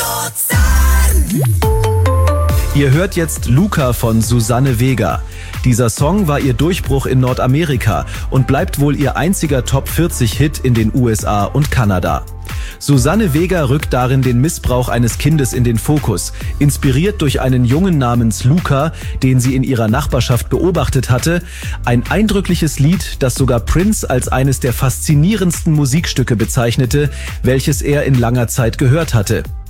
Ihr hört jetzt Luca von Susanne Vega. Dieser Song war ihr Durchbruch in Nordamerika und bleibt wohl ihr einziger Top-40-Hit in den USA und Kanada. Susanne Vega rückt darin den Missbrauch eines Kindes in den Fokus, inspiriert durch einen Jungen namens Luca, den sie in ihrer Nachbarschaft beobachtet hatte. Ein eindrückliches Lied, das sogar Prince als eines der faszinierendsten Musikstücke bezeichnete, welches er in langer Zeit gehört hatte.